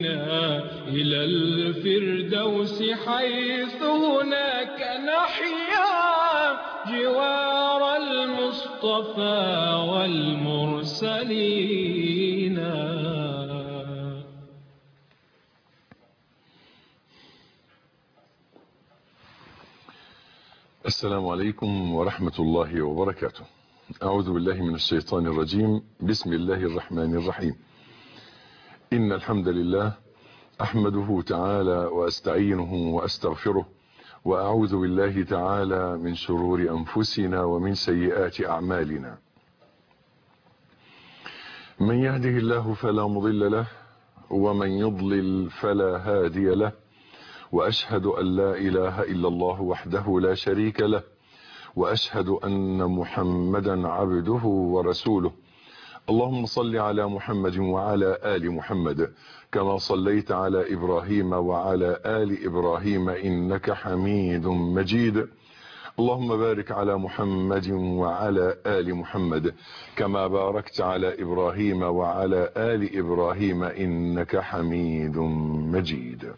إلى الفردوس حيث هناك نحيا جوار المصطفى والمرسلين. السلام عليكم ورحمة الله وبركاته. أعوذ بالله من الشيطان الرجيم. بسم الله الرحمن الرحيم. إن الحمد لله أحمده تعالى وأستعينه وأستغفره، وأعوذ بالله تعالى من شرور أنفسنا ومن سيئات أعمالنا. من يهده الله فلا مضل له، ومن يضلل فلا هادي له، وأشهد أن لا إله إلا الله وحده لا شريك له، وأشهد أن محمدا عبده ورسوله. اللهم صل على محمد وعلى آل محمد كما صليت على إبراهيم وعلى آل إبراهيم إنك حميد مجيد. اللهم بارك على محمد وعلى آل محمد كما باركت على إبراهيم وعلى آل إبراهيم إنك حميد مجيد.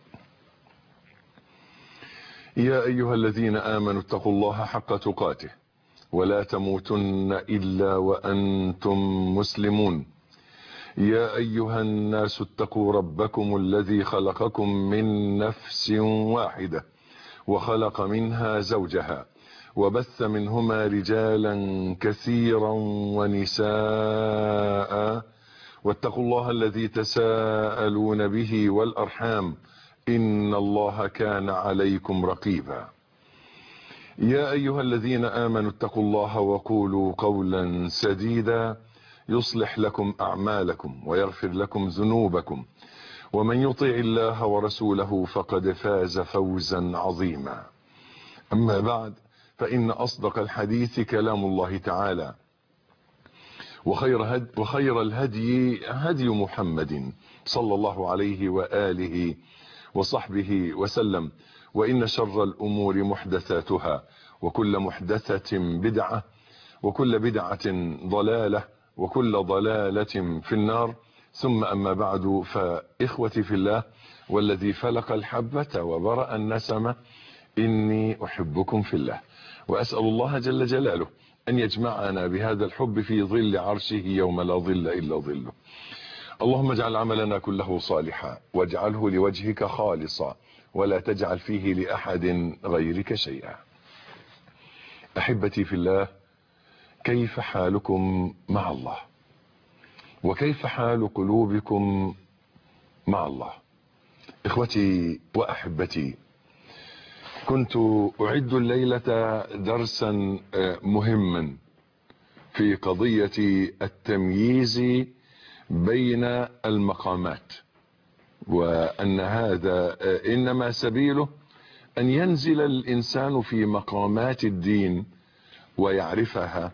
يا أيها الذين آمنوا اتقوا الله حق تقاته ولا تموتن إلا وأنتم مسلمون. يا أيها الناس اتقوا ربكم الذي خلقكم من نفس واحدة وخلق منها زوجها وبث منهما رجالا كثيرا ونساء، واتقوا الله الذي تساءلون به والأرحام إن الله كان عليكم رقيبا. يا أيها الذين آمنوا اتقوا الله وقولوا قولا سديدا يصلح لكم أعمالكم ويغفر لكم ذنوبكم، ومن يطع الله ورسوله فقد فاز فوزا عظيما. أما بعد، فإن أصدق الحديث كلام الله تعالى، وخير الهدي هدي محمد صلى الله عليه وآله وصحبه وسلم، وإن شر الأمور محدثاتها، وكل محدثة بدعة، وكل بدعة ضلالة، وكل ضلالة في النار. ثم أما بعد، فإخوتي في الله والذي فلق الحبة وبرأ النسمة، إني أحبكم في الله، وأسأل الله جل جلاله أن يجمعنا بهذا الحب في ظل عرشه يوم لا ظل إلا ظله. اللهم اجعل عملنا كله صالحا، واجعله لوجهك خالصا، ولا تجعل فيه لأحد غيرك شيئا. أحبتي في الله، كيف حالكم مع الله؟ وكيف حال قلوبكم مع الله؟ إخوتي وأحبتي، كنت أعد الليلة درسا مهما في قضية التمييز بين المقامات، وأن هذا إنما سبيله أن ينزل الإنسان في مقامات الدين ويعرفها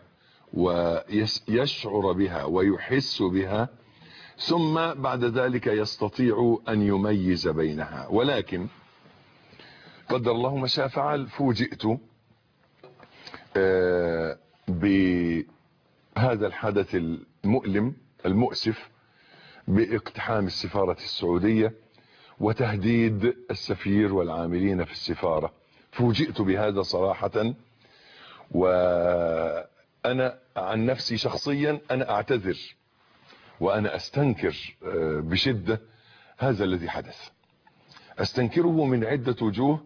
ويشعر بها ويحس بها، ثم بعد ذلك يستطيع أن يميز بينها. ولكن قدر الله ما شاء فعل، فوجئت بهذا الحدث المؤلم المؤسف باقتحام السفارة السعودية وتهديد السفير والعاملين في السفارة. فوجئت بهذا صراحة، وأنا عن نفسي شخصيا أنا أعتذر وأنا أستنكر بشدة هذا الذي حدث. أستنكره من عدة وجوه،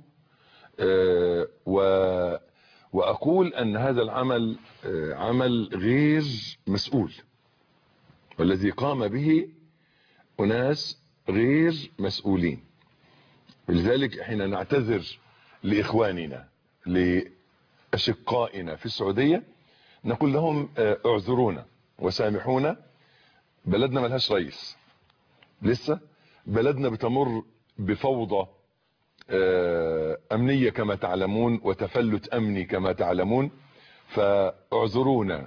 وأقول أن هذا العمل عمل غير مسؤول، والذي قام به أناس غير مسؤولين. ولذلك حين نعتذر لإخواننا لأشقائنا في السعودية نقول لهم اعذرونا وسامحونا، بلدنا ملهاش رئيس لسه، بلدنا بتمر بفوضى أمنية كما تعلمون، وتفلت أمني كما تعلمون، فاعذرونا.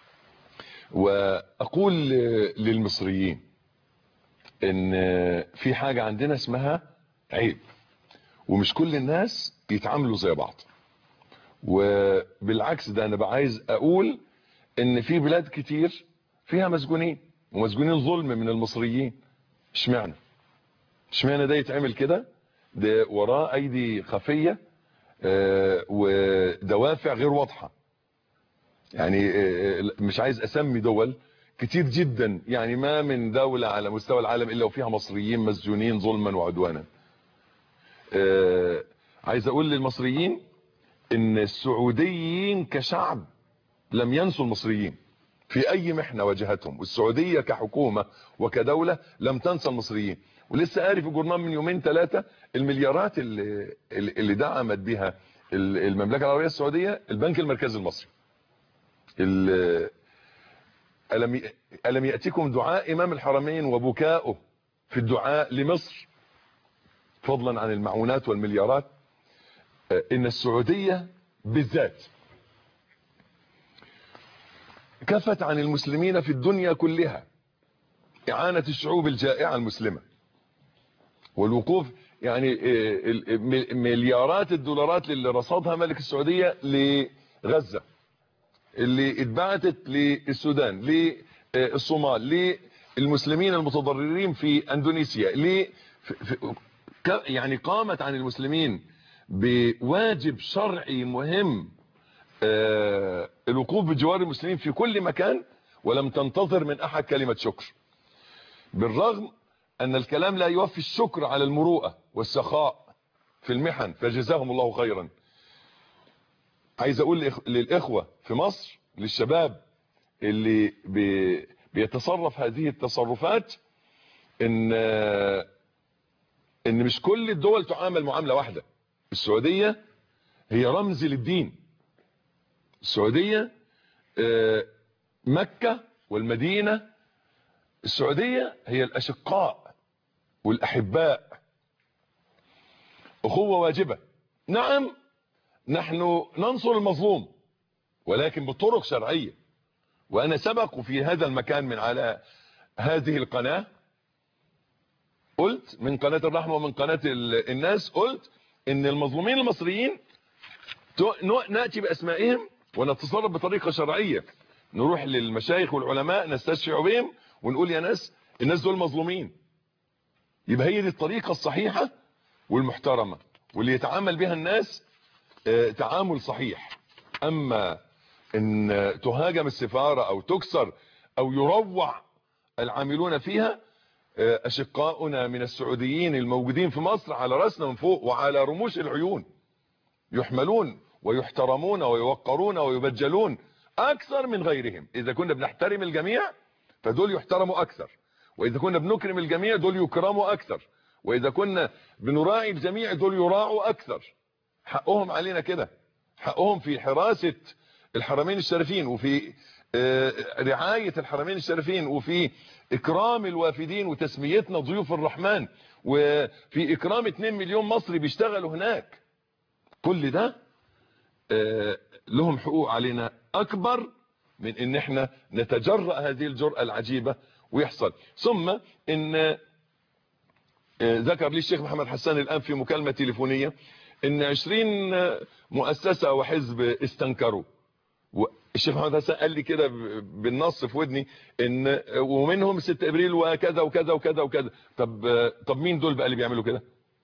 وأقول للمصريين إن في حاجة عندنا اسمها عيب، ومش كل الناس يتعاملوا زي بعض. وبالعكس، ده أنا عايز أقول إن في بلاد كتير فيها مسجونين، ومسجونين ظلم من المصريين. اشمعنى اشمعنى ده يتعمل كده؟ ده وراه ايدي خفية ودوافع غير واضحة. يعني مش عايز اسمي دول كتير جدا، يعني ما من دولة على مستوى العالم الا وفيها مصريين مسجونين ظلما وعدوانا. عايز اقول للمصريين ان السعوديين كشعب لم ينسوا المصريين في اي محنة واجهتهم، والسعودية كحكومة وكدولة لم تنسى المصريين. ولسه قاري في جورنال من يومين ثلاثة المليارات اللي دعمت بها المملكة العربية السعودية البنك المركزي المصري. ألم يأتيكم دعاء إمام الحرمين وبكاؤه في الدعاء لمصر فضلا عن المعونات والمليارات؟ إن السعودية بالذات كفت عن المسلمين في الدنيا كلها إعانة الشعوب الجائعة المسلمة والوقوف، يعني مليارات الدولارات اللي رصدها ملك السعودية لغزة، اللي اتبعتت للسودان، للصومال، للمسلمين المتضررين في اندونيسيا، يعني قامت عن المسلمين بواجب شرعي مهم، الوقوف بجوار المسلمين في كل مكان، ولم تنتظر من احد كلمة شكر، بالرغم ان الكلام لا يوفي الشكر على المروءة والسخاء في المحن، فجزاهم الله خيرا. عايز اقول للاخوة في مصر، للشباب اللي بيتصرف هذه التصرفات، ان مش كل الدول تعامل معاملة واحدة. السعودية هي رمز للدين. السعودية مكة والمدينة. السعودية هي الأشقاء والأحباء، أخوة واجبة. نعم نحن ننصر المظلوم ولكن بطرق شرعية. وأنا سبق في هذا المكان من على هذه القناة قلت، من قناة الرحمة ومن قناة الناس، قلت إن المظلومين المصريين نأتي بأسمائهم ونتصرف بطريقة شرعية، نروح للمشايخ والعلماء نستشفع بهم ونقول يا ناس الناس دول مظلومين. يبقى هي دي الطريقة الصحيحة والمحترمة واللي يتعامل بها الناس تعامل صحيح. اما ان تهاجم السفارة او تكسر او يروع العاملون فيها، اشقاؤنا من السعوديين الموجودين في مصر على رأسنا من فوق وعلى رموش العيون، يحملون ويحترمون ويوقرون ويبجلون اكثر من غيرهم. اذا كنا بنحترم الجميع فدول يحترموا اكثر، واذا كنا بنكرم الجميع دول يكرموا اكثر، واذا كنا بنراعي الجميع دول يراعوا اكثر. حقهم علينا كده، حقهم في حراسة الحرمين الشريفين، وفي رعاية الحرمين الشريفين، وفي اكرام الوافدين وتسميتنا ضيوف الرحمن، وفي اكرام 2 مليون مصري بيشتغلوا هناك. كل ده لهم حقوق علينا اكبر من ان احنا نتجرأ هذه الجرأة العجيبة ويحصل. ثم ان ذكر لي الشيخ محمد حسان الان في مكالمة تليفونية ان 20 مؤسسة وحزب استنكروا. الشيخ محمد حسان قال لي كده بالنص في ودني ان ومنهم 6 ابريل وكذا وكذا وكذا وكذا. طب مين دول بقى اللي بيعملوا كده؟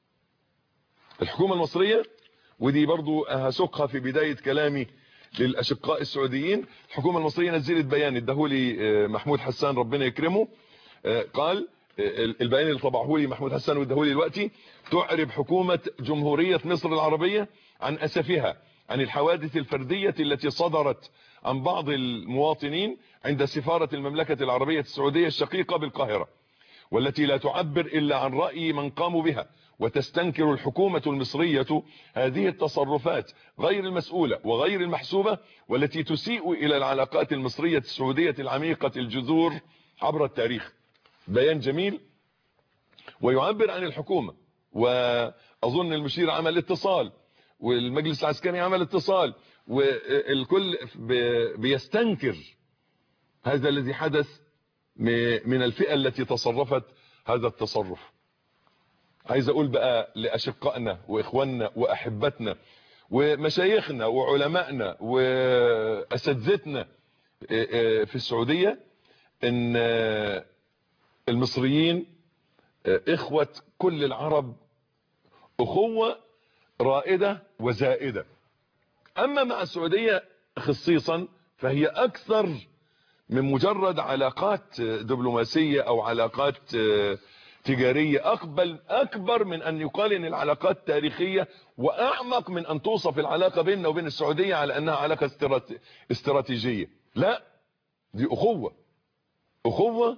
الحكومة المصرية. ودي برضو هسوقها في بداية كلامي للأشقاء السعوديين. الحكومة المصرية نزلت بيان اداهولي محمود حسان ربنا يكرمه، قال البيان اللي طبعه لي محمود حسان واداهولي دلوقتي: تعرب حكومة جمهورية مصر العربية عن أسفها عن الحوادث الفردية التي صدرت عن بعض المواطنين عند سفارة المملكة العربية السعودية الشقيقة بالقاهرة، والتي لا تعبر إلا عن رأي من قاموا بها. وتستنكر الحكومة المصرية هذه التصرفات غير المسؤولة وغير المحسوبة، والتي تسيء إلى العلاقات المصرية السعودية العميقة الجذور عبر التاريخ. بيان جميل ويعبر عن الحكومة. وأظن المشير عمل اتصال والمجلس العسكري عمل اتصال، والكل بيستنكر هذا الذي حدث من الفئة التي تصرفت هذا التصرف. عايز اقول بقى لأشقائنا واخواننا واحبتنا ومشايخنا وعلمائنا واساتذتنا في السعودية ان المصريين إخوة كل العرب أخوة رائدة وزائدة. أما مع السعودية خصيصا فهي أكثر من مجرد علاقات دبلوماسية أو علاقات تجارية، أكبر من أن يقال أن العلاقات تاريخية، وأعمق من أن توصف العلاقة بيننا وبين السعودية على أنها علاقة استراتيجية. لا، دي أخوة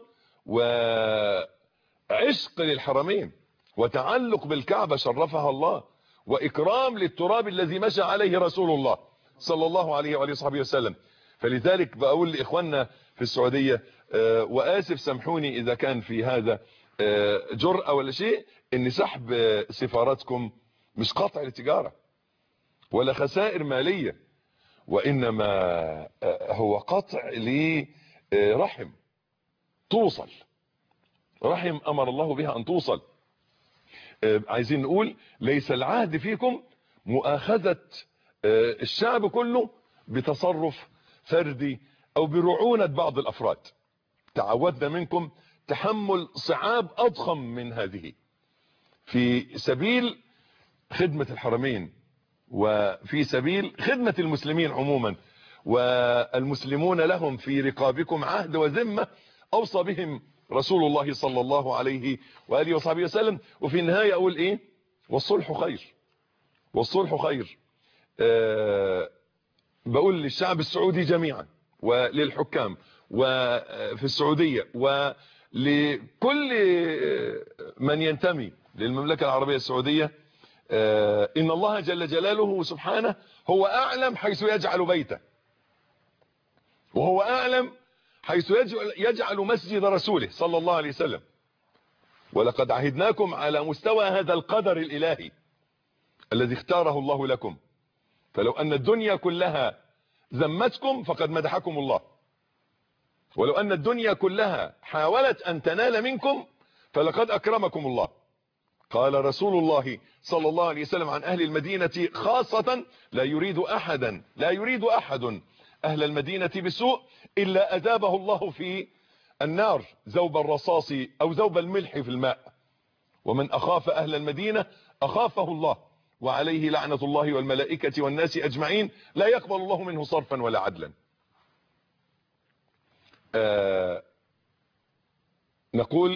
وعشق للحرمين وتعلق بالكعبة شرفها الله، وإكرام للتراب الذي مشى عليه رسول الله صلى الله عليه وآله وصحبه وسلم. فلذلك بقول لإخواننا في السعودية وآسف سامحوني إذا كان في هذا جرأة ولا شيء، إن سحب سفاراتكم مش قطع التجارة ولا خسائر مالية، وإنما هو قطع لرحم توصل، رحم أمر الله بها أن توصل. عايزين نقول ليس العهد فيكم مؤاخذة الشعب كله بتصرف فردي أو برعونة بعض الأفراد. تعودنا منكم تحمل صعاب أضخم من هذه في سبيل خدمة الحرمين وفي سبيل خدمة المسلمين عموما، والمسلمون لهم في رقابكم عهد وذمة أوصى بهم رسول الله صلى الله عليه وآله وصحبه وسلم. وفي النهاية أقول إيه؟ والصلح خير، والصلح خير. بقول للشعب السعودي جميعا وللحكام وفي السعودية ولكل من ينتمي للمملكة العربية السعودية، إن الله جل جلاله سبحانه هو أعلم حيث يجعل بيته، وهو أعلم حيث يجعل مسجد رسوله صلى الله عليه وسلم. ولقد عهدناكم على مستوى هذا القدر الإلهي الذي اختاره الله لكم، فلو أن الدنيا كلها ذمتكم فقد مدحكم الله، ولو أن الدنيا كلها حاولت أن تنال منكم فلقد أكرمكم الله. قال رسول الله صلى الله عليه وسلم عن أهل المدينة خاصة: لا يريد أحد أهل المدينة بسوء إلا أذابه الله في النار ذوب الرصاص أو ذوب الملح في الماء، ومن أخاف أهل المدينة أخافه الله، وعليه لعنة الله والملائكة والناس أجمعين، لا يقبل الله منه صرفا ولا عدلا. نقول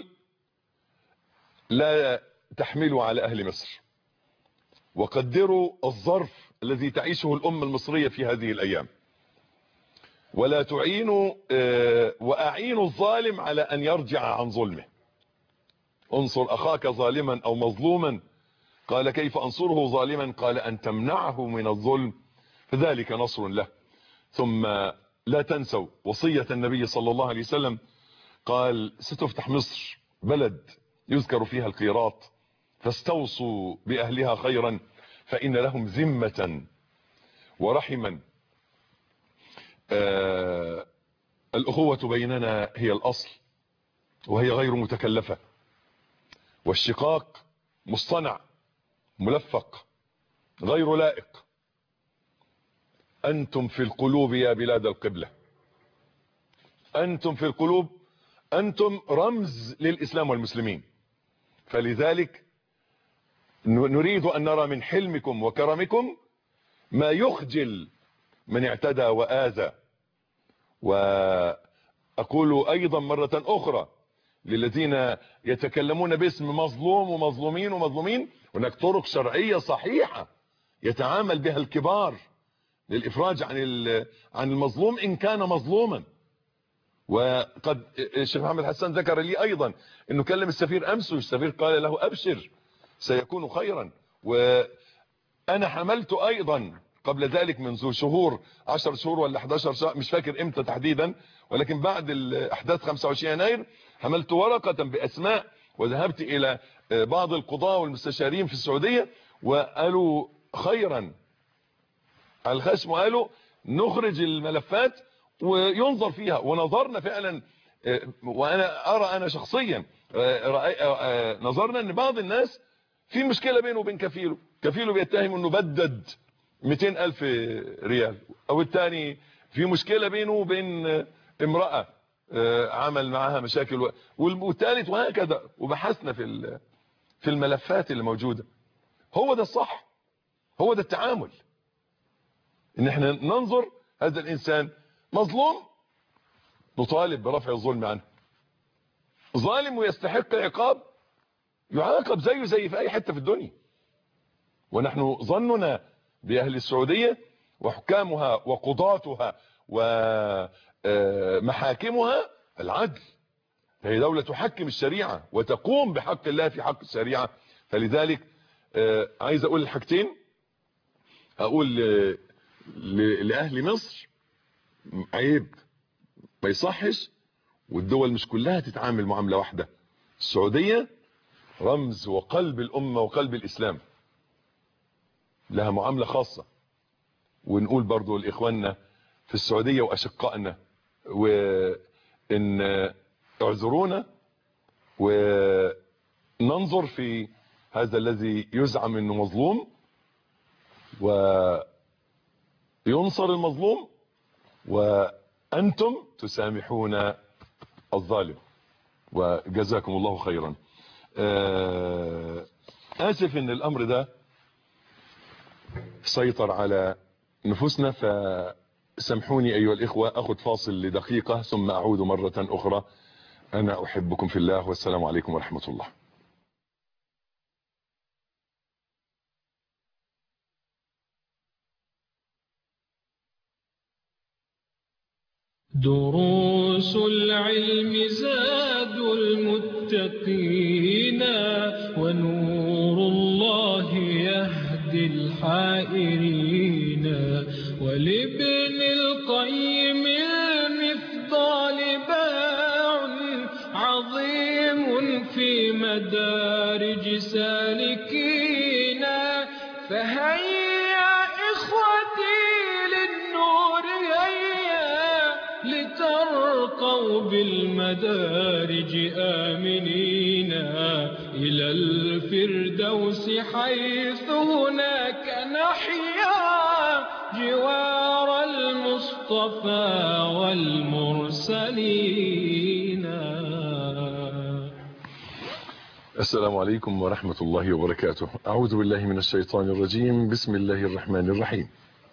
لا تحملوا على أهل مصر، وقدروا الظرف الذي تعيشه الأمة المصرية في هذه الأيام، ولا تعينوا وأعينوا الظالم على أن يرجع عن ظلمه. انصر أخاك ظالما أو مظلوما، قال كيف أنصره ظالما؟ قال أن تمنعه من الظلم، فذلك نصر له. ثم لا تنسوا وصية النبي صلى الله عليه وسلم، قال ستفتح مصر بلد يذكر فيها القيراط، فاستوصوا بأهلها خيرا فإن لهم ذمة ورحما. الأخوة بيننا هي الأصل، وهي غير متكلفة، والشقاق مصطنع ملفق غير لائق. أنتم في القلوب يا بلاد القبلة، أنتم في القلوب، أنتم رمز للإسلام والمسلمين. فلذلك نريد أن نرى من حلمكم وكرمكم ما يخجل من اعتدى وآذى. وأقول أيضا مرة أخرى للذين يتكلمون باسم مظلوم ومظلومين، هناك طرق شرعية صحيحة يتعامل بها الكبار للإفراج عن المظلوم إن كان مظلوما. وقد الشيخ محمد حسان ذكر لي أيضا أنه كلم السفير أمس، والسفير قال له أبشر سيكون خيرا. وأنا حملت أيضا قبل ذلك منذ شهور، 10 شهور ولا 11 شهر مش فاكر امتى تحديدا، ولكن بعد الأحداث 25 يناير حملت ورقة بأسماء وذهبت إلى بعض القضاة والمستشارين في السعودية، وقالوا خيرا على الخشم، وقالوا نخرج الملفات وينظر فيها. ونظرنا فعلا، وأنا أرى أنا شخصيا نظرنا أن بعض الناس في مشكلة بينه وبين كفيله بيتهم أنه بدد 200,000 ريال، أو الثاني في مشكلة بينه وبين امرأة عمل معاها مشاكل والثالث وهكذا، وبحثنا في الملفات اللي موجودة. هو ده الصح، هو ده التعامل، ان احنا ننظر هذا الانسان مظلوم نطالب برفع الظلم عنه، ظالم ويستحق عقاب يعاقب زيه زي في اي حتة في الدنيا. ونحن ظننا باهل السعودية وحكامها وقضاتها ومحاكمها العدل، فهي دولة تحكم الشريعة وتقوم بحق الله في حق الشريعة. فلذلك عايز اقول الحاجتين، اقول لأهل مصر عيب، ما يصحش، والدول مش كلها تتعامل معاملة واحدة. السعودية رمز وقلب الأمة وقلب الإسلام، لها معاملة خاصة. ونقول برضو لإخواننا في السعودية وأشقائنا وإن اعذرونا وننظر في هذا الذي يزعم أنه مظلوم وينصر المظلوم، وأنتم تسامحون الظالم، وجزاكم الله خيرا. آسف ان الامر ده سيطر على نفوسنا، فسامحوني ايها الاخوة. اخذ فاصل لدقيقة ثم اعود مرة اخرى. انا احبكم في الله، والسلام عليكم ورحمة الله. دروس العلم زاد المتقين، ونور الله يهدي الحائرين. ولابن القيم المفضال باع عظيم في مدارج سالكين. فهيا إخوتي للنور هيا، لترقوا بالمدارج آمنين إلى الفردوس، حيث هناك نحيا جوار المصطفى والمرسلين. السلام عليكم ورحمة الله وبركاته. أعوذ بالله من الشيطان الرجيم. بسم الله الرحمن الرحيم.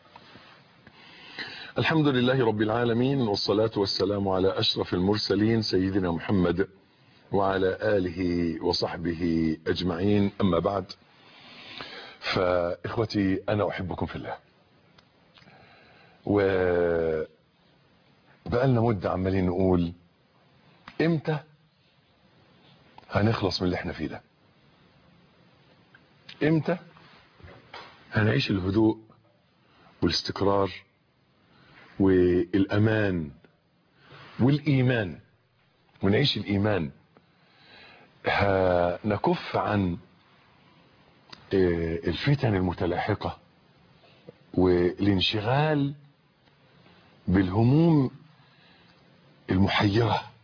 الحمد لله رب العالمين، والصلاة والسلام على أشرف المرسلين سيدنا محمد وعلى آله وصحبه أجمعين. أما بعد، فإخوتي أنا أحبكم في الله، وبقالنا مدة عمالين نقول إمتى هنخلص من اللي احنا فيه ده، إمتى هنعيش الهدوء والاستقرار والأمان والإيمان، ونعيش الإيمان، هنكف عن الفتن المتلاحقة والانشغال بالهموم المحيرة.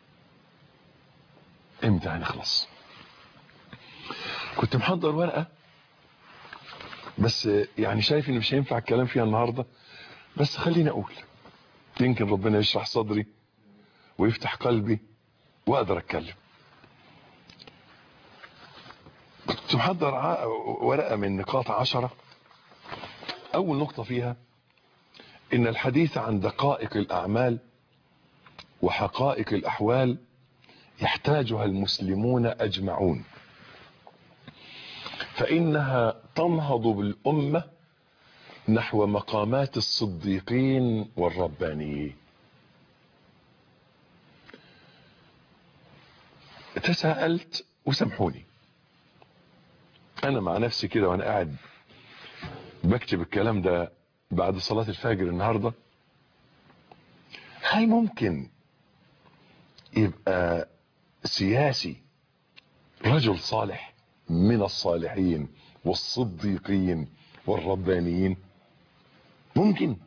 امتى هنخلص؟ كنت محضر ورقة بس يعني شايف ان مش هينفع الكلام فيها النهاردة، بس خليني اقول يمكن ربنا يشرح صدري ويفتح قلبي واقدر اتكلم. كنت محضر ورقة من نقاط 10. اول نقطة فيها ان الحديث عن دقائق الاعمال وحقائق الاحوال يحتاجها المسلمون اجمعون، فانها تنهض بالامة نحو مقامات الصديقين والربانيين. تساءلت، وسامحوني انا مع نفسي كده وانا قاعد بكتب الكلام ده بعد صلاة الفجر النهاردة، هل ممكن يبقى سياسي رجل صالح من الصالحين والصديقين والربانيين؟ ممكن.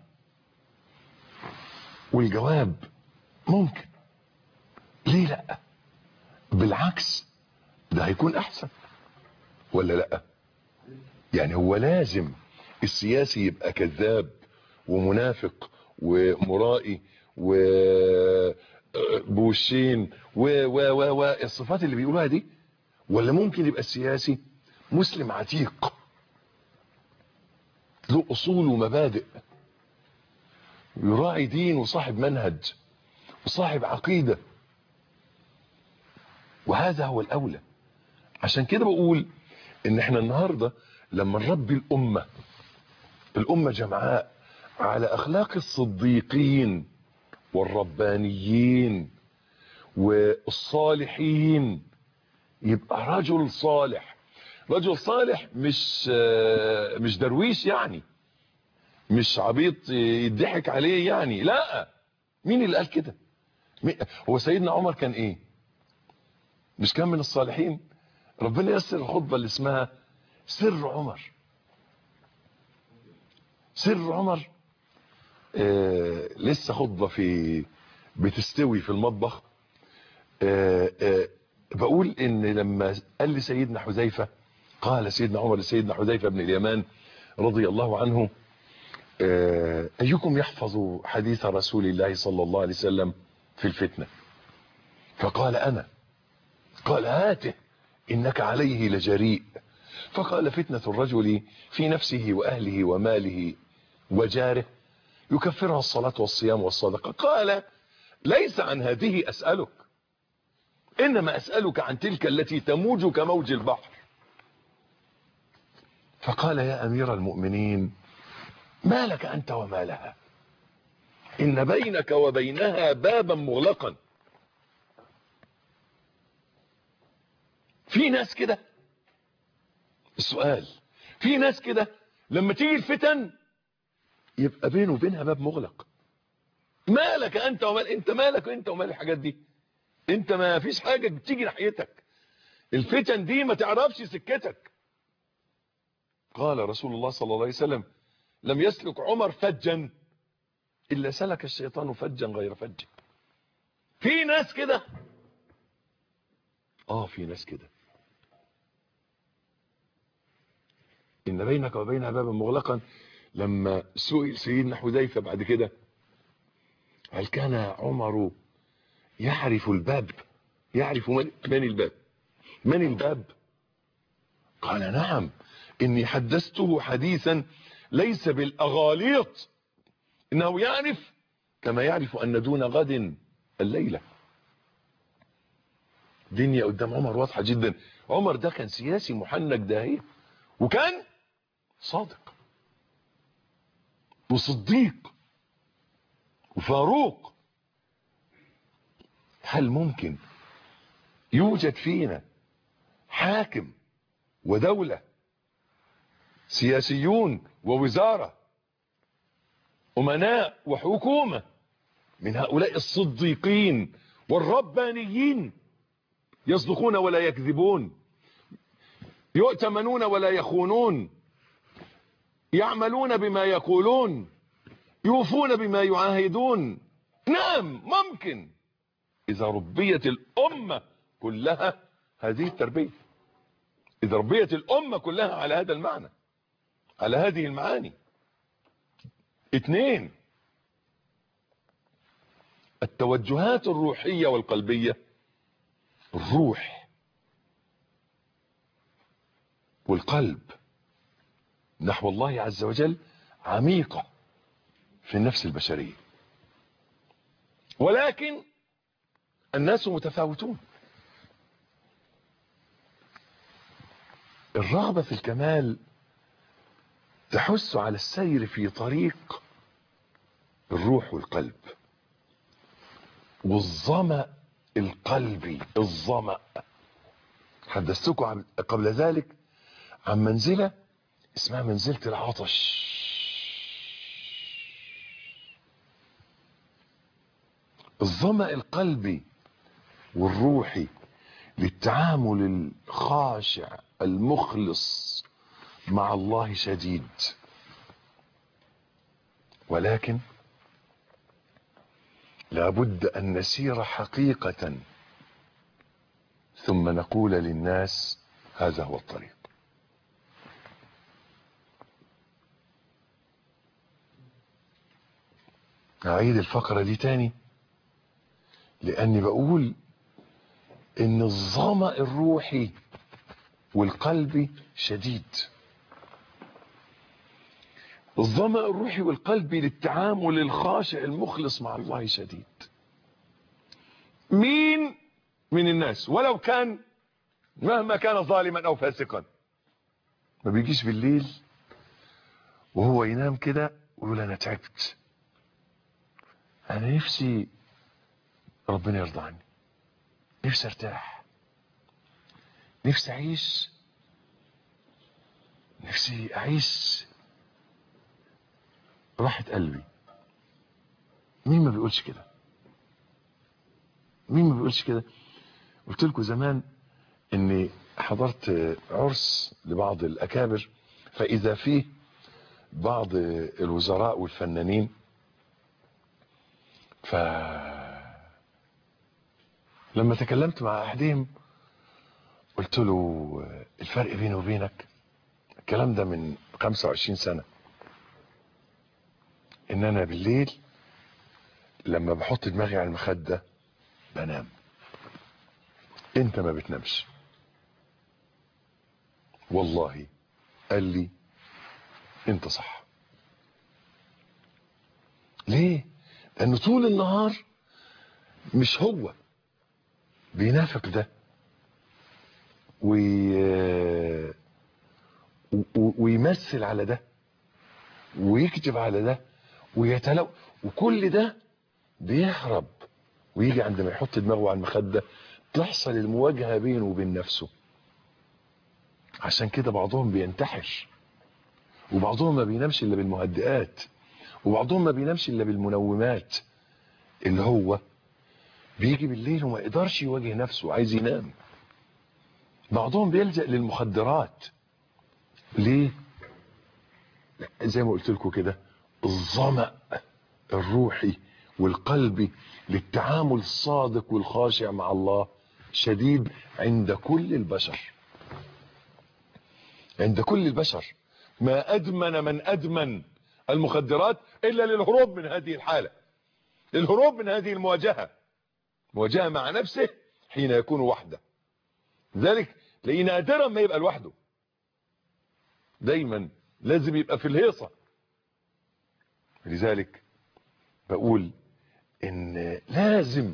والجواب ممكن. ليه لا؟ بالعكس، ده هيكون احسن، ولا لا؟ يعني هو لازم السياسي يبقى كذاب ومنافق ومرائي بوشين والصفات اللي بيقولوها دي، ولا ممكن يبقى السياسي مسلم عتيق له اصول ومبادئ، يراعي دين وصاحب منهج وصاحب عقيدة، وهذا هو الاولى. عشان كده بقول ان احنا النهاردة لما نربي الامة جمعاء على اخلاق الصديقين والربانيين والصالحين، يبقى رجل صالح. رجل صالح مش درويش يعني، مش عبيط يضحك عليه يعني، لا. مين اللي قال كده؟ هو سيدنا عمر كان ايه؟ مش كان من الصالحين؟ ربنا يسر الخطبة اللي اسمها سر عمر. سر عمر لسه خطبة بتستوي في المطبخ. بقول ان لما قال لسيدنا حذيفة، قال سيدنا عمر لسيدنا حذيفة بن اليمان رضي الله عنه: ايكم يحفظ حديث رسول الله صلى الله عليه وسلم في الفتنة؟ فقال انا. قال هاته انك عليه لجريء. فقال: فتنة الرجل في نفسه واهله وماله وجاره يكفرها الصلاة والصيام والصدقة. قال: ليس عن هذه اسألك، انما اسألك عن تلك التي تموج كموج البحر. فقال: يا امير المؤمنين، ما لك انت وما لها؟ ان بينك وبينها بابا مغلقا. في ناس كده، السؤال، في ناس كده لما تيجي الفتن يبقى بينه وبينها باب مغلق. مالك انت ومال، انت مالك انت ومال الحاجات دي؟ انت ما فيش حاجة بتيجي ناحيتك، الفتن دي ما تعرفش سكتك. قال رسول الله صلى الله عليه وسلم: لم يسلك عمر فجا الا سلك الشيطان فجا غير فج. في ناس كده، في ناس كده. ان بينك وبينها بابا مغلقا. لما سئل سيدنا حذيفة بعد كده: هل كان عمر يعرف الباب؟ يعرف من الباب؟ من الباب؟ قال: نعم، اني حدثته حديثا ليس بالاغاليط، انه يعرف كما يعرف ان دون غد الليلة. دنيا قدام عمر واضحة جدا. عمر ده كان سياسي محنك داهية، وكان صادق وصديق وفاروق. هل ممكن يوجد فينا حاكم ودولة، سياسيون ووزارة، أمناء وحكومة، من هؤلاء الصديقين والربانيين، يصدقون ولا يكذبون، يؤتمنون ولا يخونون، يعملون بما يقولون، يوفون بما يعاهدون؟ نعم ممكن، إذا ربيت الأمة كلها هذه التربية، إذا ربيت الأمة كلها على هذا المعنى، على هذه المعاني. 2، التوجهات الروحية والقلبية. الروح والقلب نحو الله عز وجل عميقة في النفس البشرية، ولكن الناس متفاوتون. الرغبة في الكمال تحث على السير في طريق الروح والقلب، والظمأ القلبي. الظمأ حدثتكم قبل ذلك عن منزلة اسمها منزلة العطش. الظمأ القلبي والروحي للتعامل الخاشع المخلص مع الله شديد، ولكن لابد أن نسير حقيقة ثم نقول للناس هذا هو الطريق. أعيد الفقرة دي تاني. لاني بقول ان الظمأ الروحي والقلبي شديد. الظمأ الروحي والقلبي للتعامل الخاشع المخلص مع الله شديد. مين من الناس ولو كان مهما كان ظالما او فاسقا ما بيجيش بالليل وهو ينام كده ويقول انا تعبت، انا نفسي ربنا يرضى عني، نفسي ارتاح، نفسي اعيش راحة قلبي. مين ما بيقولش كده؟ مين ما بيقولش كده؟ قلت لكم زمان اني حضرت عرس لبعض الاكابر، فاذا فيه بعض الوزراء والفنانين، لما تكلمت مع احدهم قلت له الفرق بيني وبينك، الكلام ده من 25 سنة، ان انا بالليل لما بحط دماغي على المخدة بنام، انت ما بتنامش. والله قال لي انت صح. ليه؟ لانه طول النهار مش هو بينافق ده ويمثل على ده ويكتب على ده ويتلو، وكل ده بيهرب ويجي عندما يحط دماغه على المخدة تحصل المواجهة بينه وبين نفسه. عشان كده بعضهم بينتحر، وبعضهم ما بينامش الا بالمهدئات، وبعضهم ما بينامش الا بالمنومات، اللي هو بيجي بالليل وما يقدرش يواجه نفسه، عايز ينام. بعضهم بيلجأ للمخدرات. ليه؟ زي ما قلت لكم كده، الظمأ الروحي والقلبي للتعامل الصادق والخاشع مع الله شديد عند كل البشر. عند كل البشر. ما أدمن من أدمن المخدرات إلا للهروب من هذه الحالة، للهروب من هذه المواجهة، مواجهة مع نفسه حين يكون وحده. ذلك لأن نادرا ما يبقى لوحده، دايما لازم يبقى في الهيصة. لذلك بقول ان لازم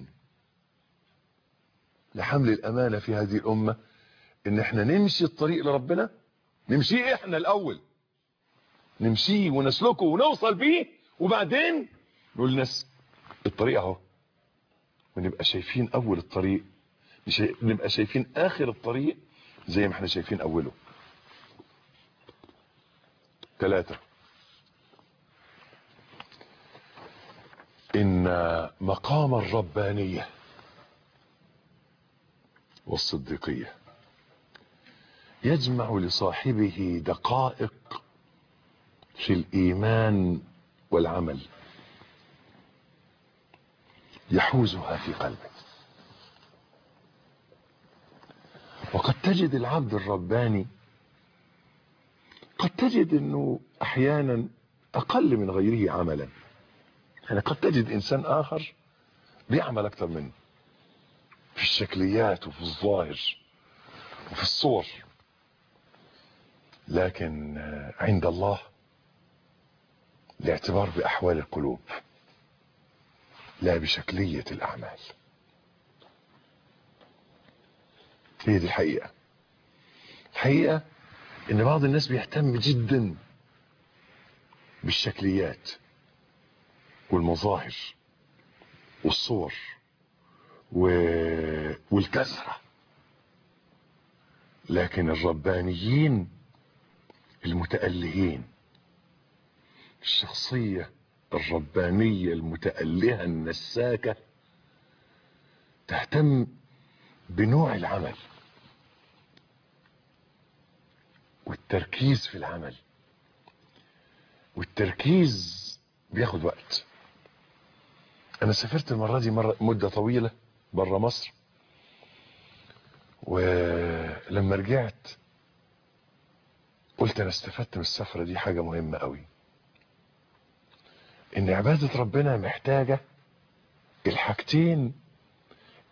لحمل الامانة في هذه الامة ان احنا نمشي الطريق لربنا، نمشيه احنا الاول، نمشيه ونسلكه ونوصل بيه، وبعدين نقول للناس الطريق اهو، ونبقى شايفين اول الطريق، نبقى شايفين اخر الطريق زي ما احنا شايفين اوله. 3. ان مقام الربانية والصديقية يجمع لصاحبه دقائق في الإيمان والعمل يحوزها في قلبه. وقد تجد العبد الرباني، قد تجد انه احيانا اقل من غيره عملا، يعني قد تجد انسان اخر بيعمل اكتر منه في الشكليات وفي الظاهر وفي الصور، لكن عند الله الاعتبار باحوال القلوب لا بشكلية الاعمال. هي دي الحقيقة. الحقيقة ان بعض الناس بيهتم جدا بالشكليات والمظاهر والصور والكثرة، لكن الربانيين المتألهين، الشخصية الربانية المتألهة النساكة تهتم بنوع العمل والتركيز في العمل، والتركيز بياخد وقت. انا سافرت المرة دي مدة طويلة برا مصر، ولما رجعت قلت انا استفدت من السفرة دي حاجة مهمة قوي، ان عبادة ربنا محتاجة الحاجتين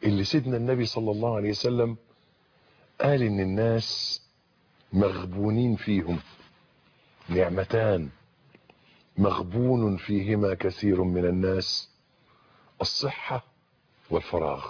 اللي سيدنا النبي صلى الله عليه وسلم قال ان الناس مغبونين فيهم نعمتان مغبون فيهما كثير من الناس: الصحة والفراغ.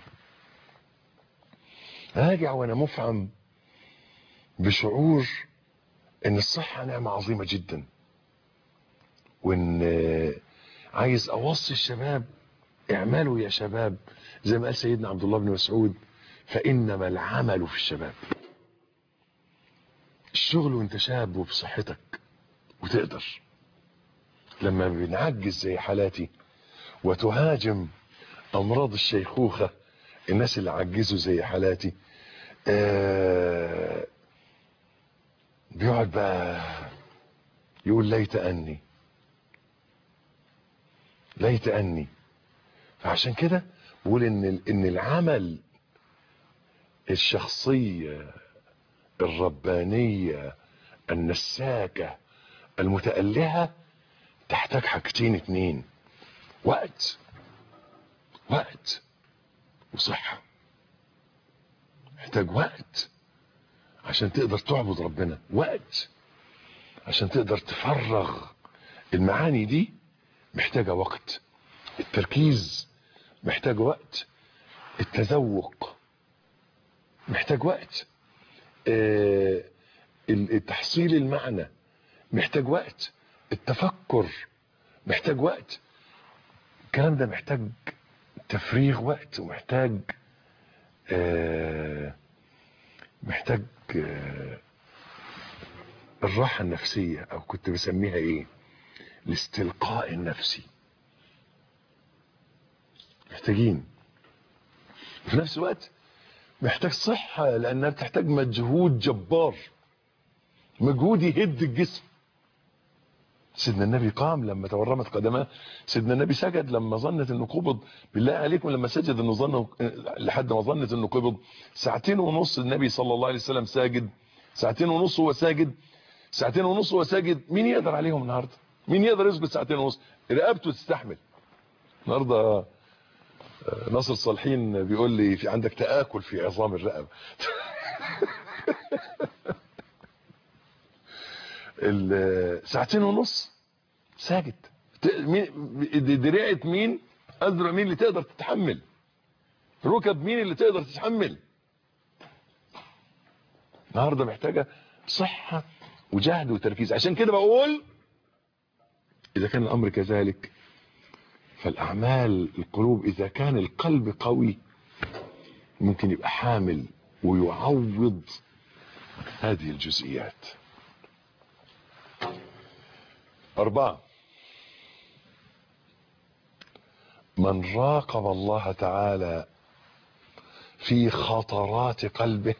راجع وانا مفعم بشعور ان الصحة نعمة عظيمة جدا، وان عايز اوصي الشباب: اعملوا يا شباب، زي ما قال سيدنا عبد الله بن مسعود: فانما العمل في الشباب. الشغل وانت شاب وبصحتك وتقدر. لما بنعجز زي حالاتي وتهاجم امراض الشيخوخة الناس اللي عجزوا زي حالاتي، بيقعد بقى يقول ليت اني. فعشان كده بقول ان العمل الشخصية الربانية النساكة المتألهة تحتاج حاجتين اتنين: وقت وصحة. محتاج وقت عشان تقدر تعبد ربنا، وقت عشان تقدر تفرغ المعاني دي، محتاجة وقت. التركيز محتاج وقت، التذوق محتاج وقت، تحصيل المعنى محتاج وقت، التفكر محتاج وقت. الكلام ده محتاج تفريغ وقت، ومحتاج محتاج الراحة النفسية، او كنت بسميها ايه، الاستلقاء النفسي. محتاجين في نفس الوقت محتاج صحة، لانها بتحتاج مجهود جبار، مجهود يهد الجسم. سيدنا النبي قام لما تورمت قدماه، سيدنا النبي سجد لما ظنت انه قبض. بالله عليكم لما سجد انه ظنه لحد ما ظنت انه قبض، 2.5 ساعة النبي صلى الله عليه وسلم ساجد، 2.5 هو ساجد، 2.5 هو ساجد. مين يقدر عليهم النهارده؟ مين يقدر يسجد 2.5؟ رقبته تستحمل. النهارده ناصر صالحين بيقول لي: في عندك تآكل في عظام الرقبة. 2.5 ساجد. دراعة مين؟ أذرع مين اللي تقدر تتحمل؟ ركب مين اللي تقدر تتحمل؟ النهارده محتاجة صحة وجهد وتركيز. عشان كده بقول: إذا كان الأمر كذلك فالأعمال القلوب، إذا كان القلب قوي ممكن يبقى حامل ويعوض هذه الجزئيات. 4: من راقب الله تعالى في خطرات قلبه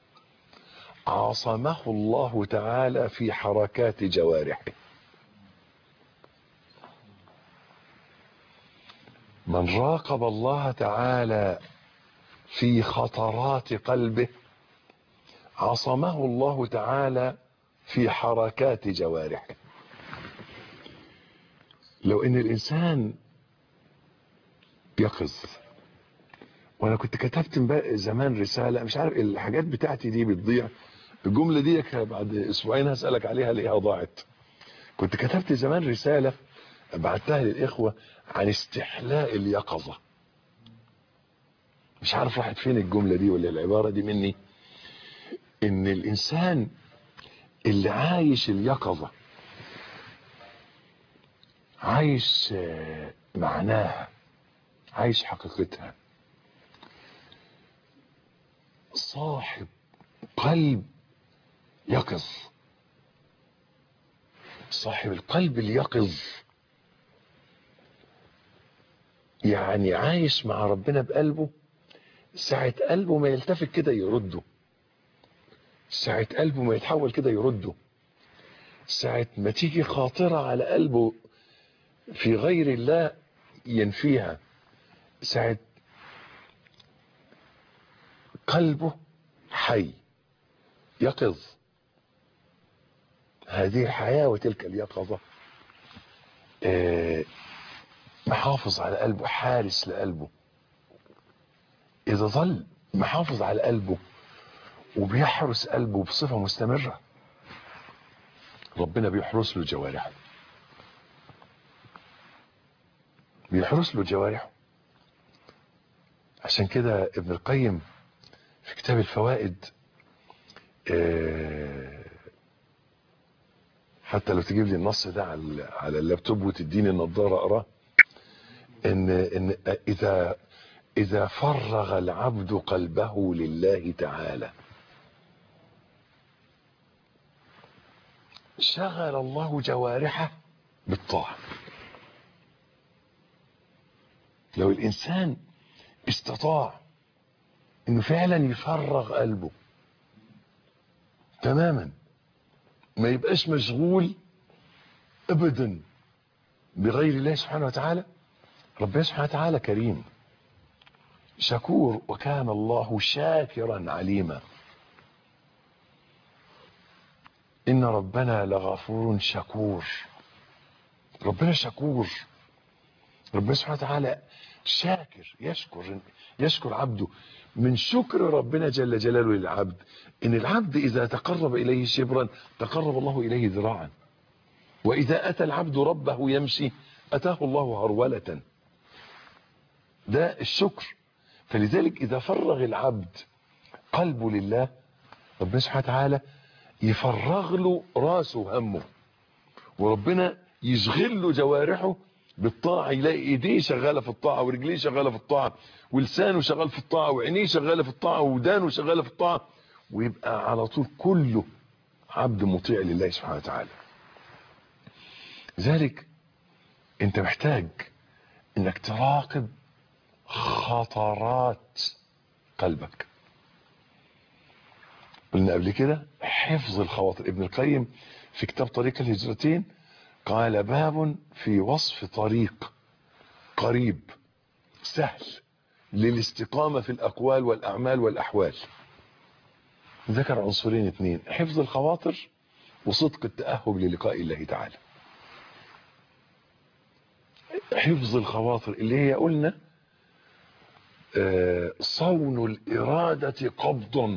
عصمه الله تعالى في حركات جوارحه. من راقب الله تعالى في خطرات قلبه عصمه الله تعالى في حركات جوارحه. لو ان الانسان يقظ، وانا كنت كتبت زمان رسالة، مش عارف الحاجات بتاعتي دي بتضيع، الجملة دي بعد اسبوعين هسألك عليها ليها ضاعت. كنت كتبت زمان رسالة بعتها للإخوة عن استحلاء اليقظة. مش عارف راحت فين الجملة دي ولا العبارة دي مني. ان الانسان اللي عايش اليقظة عايش معناها، عايش حقيقتها، صاحب قلب يقظ. صاحب القلب اليقظ يعني عايش مع ربنا بقلبه، ساعة قلبه ما يلتفت كده يرده، ساعة قلبه ما يتحول كده يرده، ساعة ما تيجي خاطرة على قلبه في غير الله ينفيها، ساعة قلبه حي يقظ. هذه الحياة وتلك اليقظة. محافظ على قلبه، حارس لقلبه. إذا ظل محافظ على قلبه وبيحرس قلبه بصفة مستمرة، ربنا بيحرس له جوارحه، بيحرس له جوارحه. عشان كده ابن القيم في كتاب الفوائد، حتى لو تجيب لي النص ده على اللابتوب وتديني النضاره اقراه، ان اذا فرغ العبد قلبه لله تعالى شغل الله جوارحه بالطاعه. لو الانسان استطاع انه فعلا يفرغ قلبه تماما، ما يبقاش مشغول ابدا بغير الله سبحانه وتعالى، ربنا سبحانه وتعالى كريم شكور، وكان الله شاكرا عليما. إن ربنا لغفور شكور. ربنا شكور، ربنا سبحانه وتعالى شاكر، يشكر عبده. من شكر ربنا جل جلاله للعبد إن العبد إذا تقرب إليه شبرا تقرب الله إليه ذراعا، وإذا أتى العبد ربه يمشي أتاه الله هرولة. ده الشكر. فلذلك إذا فرغ العبد قلبه لله، ربنا سبحانه وتعالى يفرغ له راسه همه، وربنا يشغل له جوارحه بالطاعة. يلاقي ايديه شغالة في الطاعة، ورجليه شغالة في الطاعة، ولسانه شغال في الطاعة، وعينيه شغالة في الطاعة، ودانه شغالة في الطاعة، ويبقى على طول كله عبد مطيع لله سبحانه وتعالى. لذلك انت محتاج انك تراقب خطرات قلبك. قلنا قبل كده حفظ الخواطر. ابن القيم في كتاب طريق الهجرتين قال باب في وصف طريق قريب سهل للاستقامة في الأقوال والأعمال والأحوال. ذكر عنصرين اثنين: حفظ الخواطر وصدق التأهب للقاء الله تعالى. حفظ الخواطر اللي هي قلنا صون الإرادة قبضا،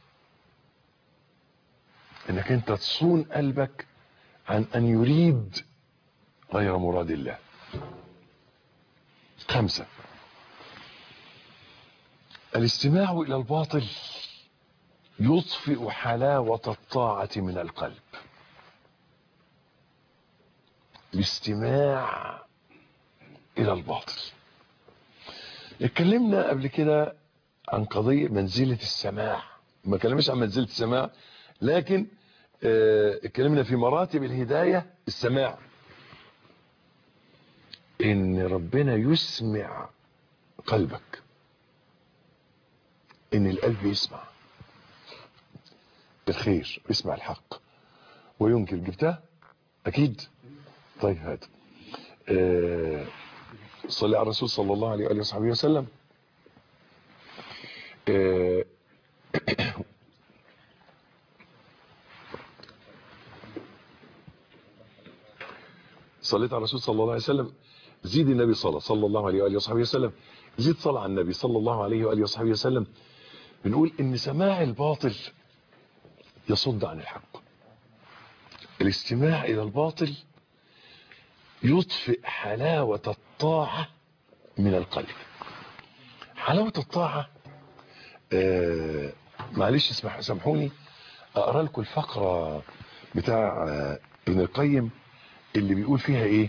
انك انت تصون قلبك عن ان يريد غير مراد الله. 5: الاستماع الى الباطل يطفئ حلاوة الطاعة من القلب. الاستماع الى الباطل. اتكلمنا قبل كده عن قضية منزلة السماع، ما كلمناش عن منزلة السماع، لكن اتكلمنا في مراتب الهداية السماع، ان ربنا يسمع قلبك، ان القلب يسمع الخير، يسمع الحق وينكر. جبتها اكيد. طيب هات. صلي على الرسول صلى الله عليه وآله وصحبه وسلم. صليت على الرسول صلى الله عليه وسلم. زيد النبي صلى الله عليه وآله وصحبه وسلم. زيد صلى على النبي صلى الله عليه وآله وصحبه وسلم. بنقول ان سماع الباطل يصد عن الحق. الاستماع الى الباطل يطفئ حلاوة الطاعة من القلب. حلاوة الطاعة معلش سامحوني اقرا لكم الفقرة بتاع ابن القيم اللي بيقول فيها ايه.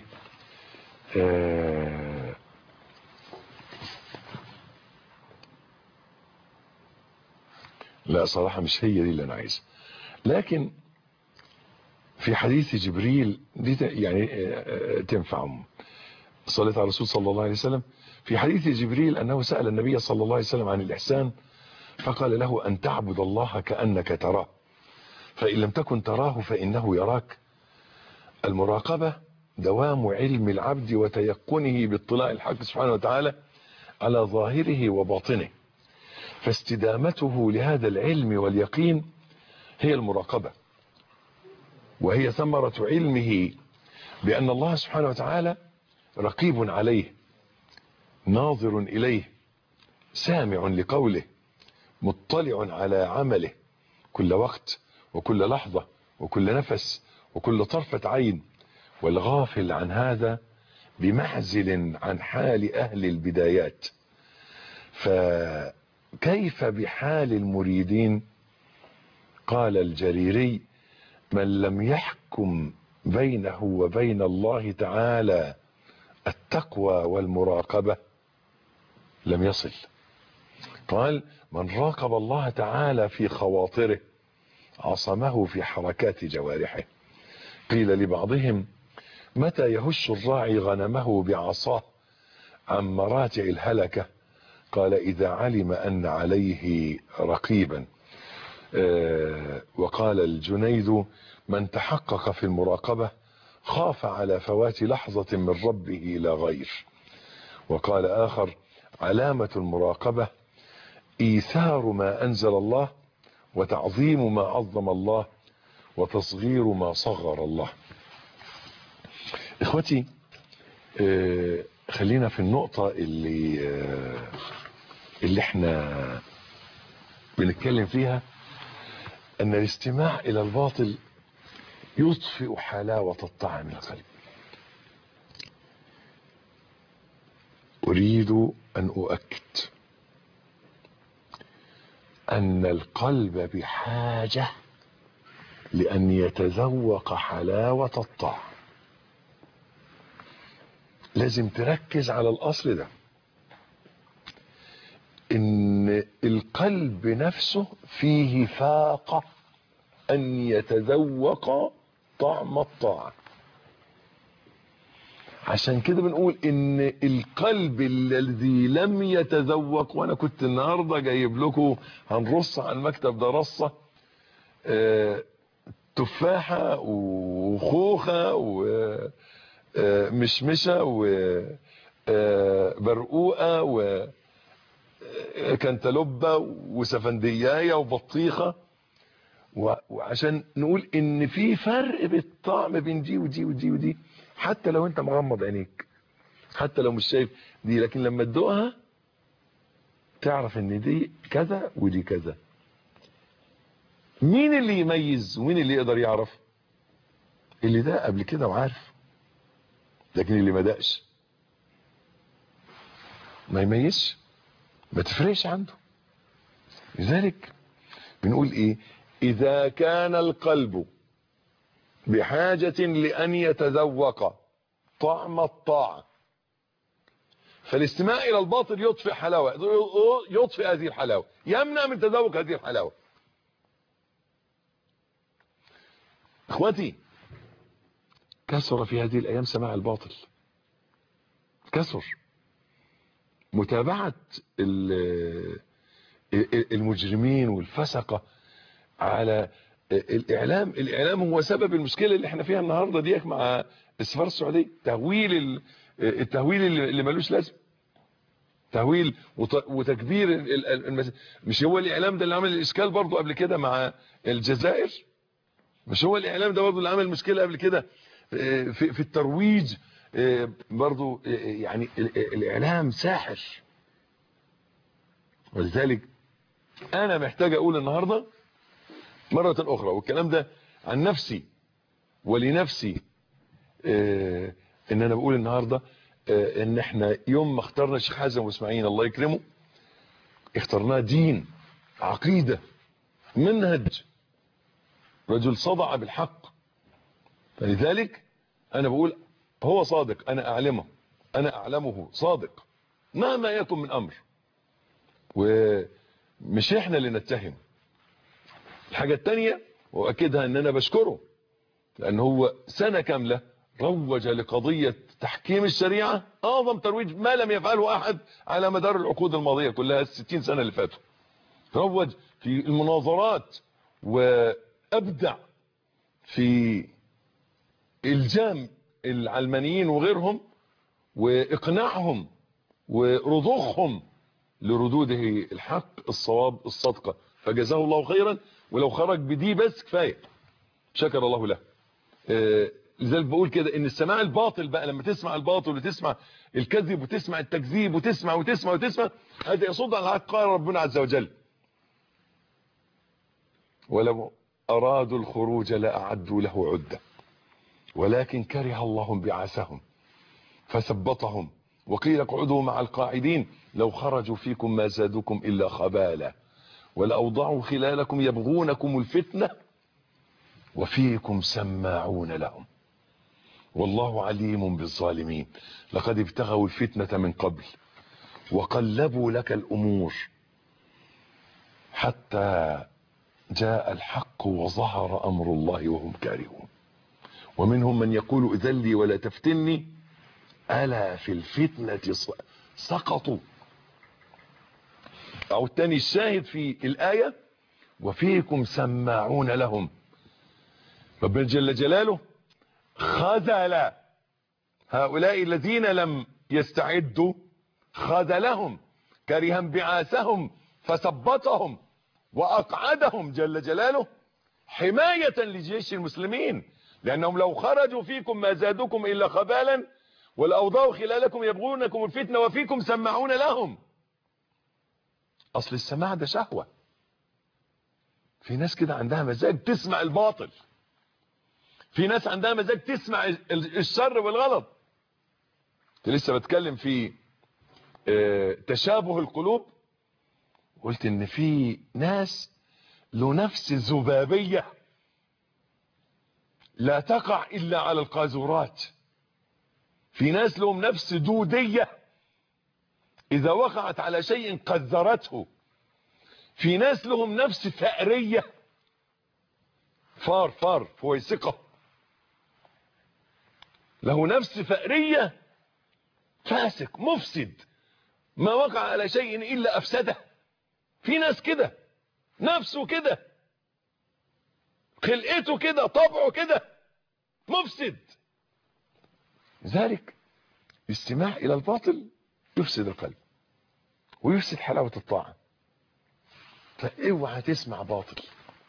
لا صراحة مش هي دي اللي انا عايزها، لكن في حديث جبريل دي يعني تنفعهم. صليت على الرسول صلى الله عليه وسلم. في حديث جبريل انه سأل النبي صلى الله عليه وسلم عن الاحسان، فقال له ان تعبد الله كأنك تراه، فإن لم تكن تراه فإنه يراك. المراقبة دوام علم العبد وتيقنه باطلاع الحق سبحانه وتعالى على ظاهره وباطنه، فاستدامته لهذا العلم واليقين هي المراقبة، وهي ثمرة علمه بأن الله سبحانه وتعالى رقيب عليه ناظر إليه سامع لقوله، مطلع على عمله كل وقت وكل لحظة وكل نفس وكل طرفة عين. والغافل عن هذا بمعزل عن حال أهل البدايات. فكيف بحال المريدين؟ قال الجريري: من لم يحكم بينه وبين الله تعالى التقوى والمراقبة لم يصل. قال: من راقب الله تعالى في خواطره عصمه في حركات جوارحه. قيل لبعضهم: متى يهش الراعي غنمه بعصاه عن مراتع الهلكة؟ قال: إذا علم أن عليه رقيبا. وقال الجنيد: من تحقق في المراقبة خاف على فوات لحظة من ربه لا غير. وقال آخر: علامة المراقبة إيثار ما أنزل الله، وتعظيم ما عظم الله، وتصغير ما صغر الله. إخوتي، خلينا في النقطة اللي احنا بنتكلم فيها، أن الاستماع إلى الباطل يطفئ حلاوة الطعم من القلب. أريد أن أؤكد أن القلب بحاجة لأن يتذوق حلاوة الطعم. لازم تركز على الأصل ده، إن القلب نفسه فيه فاقة أن يتذوق طعم الطاعة. عشان كده بنقول إن القلب الذي لم يتذوق، وأنا كنت النهاردة جايب لكم هنرص على المكتب ده رصة تفاحة وخوخة ومشمشة وبرقوقة وكنتالوبة وسفندياية وبطيخة، وعشان نقول ان في فرق بالطعم بين دي ودي ودي ودي، حتى لو انت مغمض عينيك، حتى لو مش شايف دي، لكن لما تدوقها تعرف ان دي كذا ودي كذا. مين اللي يميز ومين اللي يقدر يعرف؟ اللي ده قبل كده وعارف، لكن اللي ما دقش ما يميزش، ما تفرقش عنده. لذلك بنقول ايه؟ اذا كان القلب بحاجة لان يتذوق طعم الطاعة، فالاستماع الى الباطل يطفئ حلاوة، يطفئ هذه الحلاوة، يمنع من تذوق هذه الحلاوة. اخوتي، كثر في هذه الايام سماع الباطل، كثر متابعة المجرمين والفسقة على الاعلام هو سبب المشكلة اللي احنا فيها النهاردة ديك مع السفارة السعودية. التهويل اللي ملوش لازم، تهويل وتكبير مش هو الاعلام ده اللي عمل الاشكال برضو قبل كده مع الجزائر؟ مش هو الاعلام ده برضو اللي عمل مشكلة قبل كده في الترويج برضو؟ يعني الاعلام ساحر. ولذلك انا محتاج اقول النهاردة مرة اخرى، والكلام ده عن نفسي ولنفسي، ان انا بقول النهاردة ان احنا يوم ما اخترنا الشيخ حازم واسماعيل الله يكرمه، اخترناه دين، عقيدة، منهج، رجل صدع بالحق. فلذلك انا بقول هو صادق، انا اعلمه صادق مهما يكن من امر، ومش احنا اللي نتهم. الحاجة التانية واكدها ان انا بشكره، لان هو سنة كاملة روج لقضية تحكيم الشريعة اعظم ترويج ما لم يفعله احد على مدار العقود الماضية كلها، 60 سنة اللي فاتوا. روج في المناظرات وابدع في الجام العلمانيين وغيرهم واقناعهم ورضوخهم لردوده الحق الصواب الصدقة، فجزاه الله خيرا. ولو خرج بدي بس كفاية، شكر الله له. لذلك بقول كده ان السماع الباطل بقى، لما تسمع الباطل وتسمع الكذب وتسمع التكذيب وتسمع وتسمع وتسمع، هذا يصد عن الحق. قال ربنا عز وجل: ولو أرادوا الخروج لأعدوا له عدة ولكن كره الله بعاثهم فثبطهم وقيل اقعدوا مع القاعدين لو خرجوا فيكم ما زادوكم إلا خبالا ولأوضعوا خلالكم يبغونكم الفتنة وفيكم سماعون لهم والله عليم بالظالمين لقد ابتغوا الفتنة من قبل وقلبوا لك الأمور حتى جاء الحق وظهر أمر الله وهم كارهون ومنهم من يقول إذن لي ولا تفتني ألا في الفتنة سقطوا. أو الثاني الشاهد في الآية: وفيكم سماعون لهم. ربنا جل جلاله خذل هؤلاء الذين لم يستعدوا، خذلهم كرها بعاثهم فثبطهم وأقعدهم جل جلاله حماية لجيش المسلمين، لأنهم لو خرجوا فيكم ما زادوكم إلا خبالا ولأوضعوا خلالكم يبغونكم الفتنة وفيكم سماعون لهم. أصل السماع ده شهوة. في ناس كده عندها مزاج تسمع الباطل، في ناس عندها مزاج تسمع الشر والغلط. لسه بتكلم في تشابه القلوب، قلت ان في ناس له نفس ذبابية لا تقع الا على القاذورات، في ناس لهم نفس دودية اذا وقعت على شيء قذرته، في ناس لهم نفس ثأرية فار فويسقة، له نفس ثأرية فاسق مفسد ما وقع على شيء الا افسده. في ناس كده، نفسه كده، خلقته كده، طبعه كده، مفسد. لذلك الاستماع الى الباطل يفسد القلب ويفسد حلاوة الطاعة. فاوعى تسمع باطل.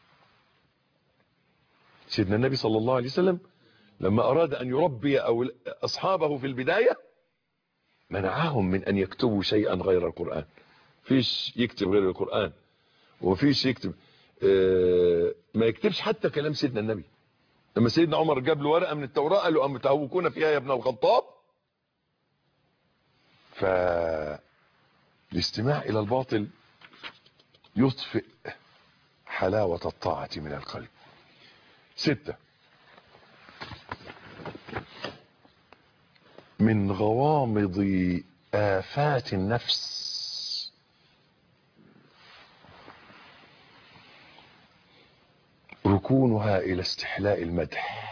سيدنا النبي صلى الله عليه وسلم لما اراد ان يربي اصحابه في البداية منعهم من ان يكتبوا شيئا غير القرآن. فيش يكتب غير القرآن، ومفيش يكتب ما يكتبش حتى كلام سيدنا النبي. لما سيدنا عمر جاب له ورقة من التوراة قال له أم تهوكون فيها يا ابن الخطاب. فالاستماع إلى الباطل يطفئ حلاوة الطاعة من القلب. 6 من غوامض آفات النفس ركونها إلى استحلاء المدح،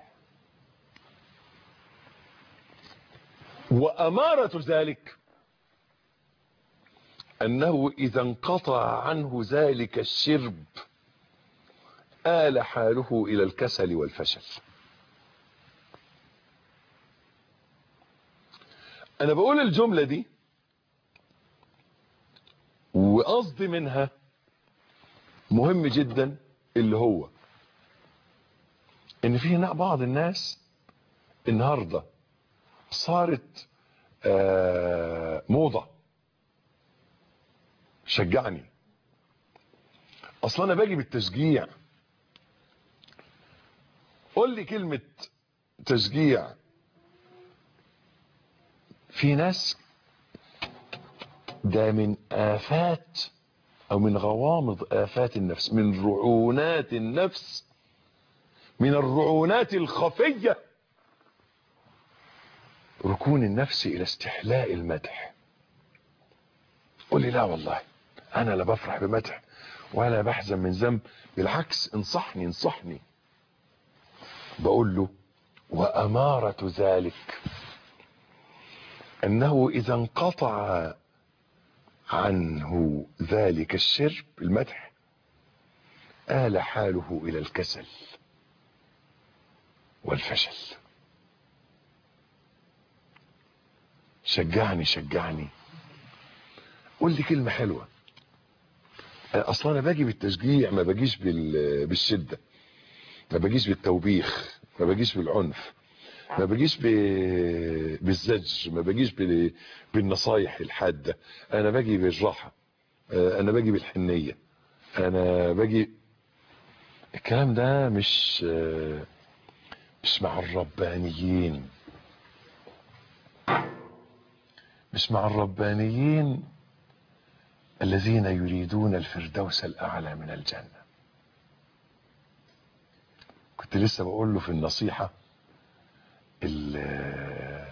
وأمارة ذلك أنه إذا انقطع عنه ذلك الشرب آل حاله إلى الكسل والفشل. أنا بقول الجملة دي وقصدي منها مهم جدا، اللي هو ان في هنا بعض الناس النهاردة صارت موضة. شجعني، اصلا انا باجي بالتشجيع. قول لي كلمة تشجيع. في ناس ده من آفات او من غوامض آفات النفس، من رعونات النفس، من الرعونات الخفية، ركون النفس الى استحلاء المدح. قول لي لا والله انا لا بفرح بمدح ولا بحزن من ذنب، بالعكس انصحني. بقول له وأمارة ذلك أنه إذا انقطع عنه ذلك الشرب المدح آل حاله إلى الكسل والفشل. شجعني قول لي كلمة حلوة. اصلا انا باجي بالتشجيع، ما باجيش بالشدة، ما باجيش بالتوبيخ. ما باجيش بالعنف، ما باجيش بالزج، ما باجيش بالنصايح الحادة، انا باجي بالراحة، انا باجي بالحنية، انا باجي. الكلام ده مش مع الربانيين، مش مع الربانيين الذين يريدون الفردوس الأعلى من الجنة. كنت لسه بقول له في النصيحة اللي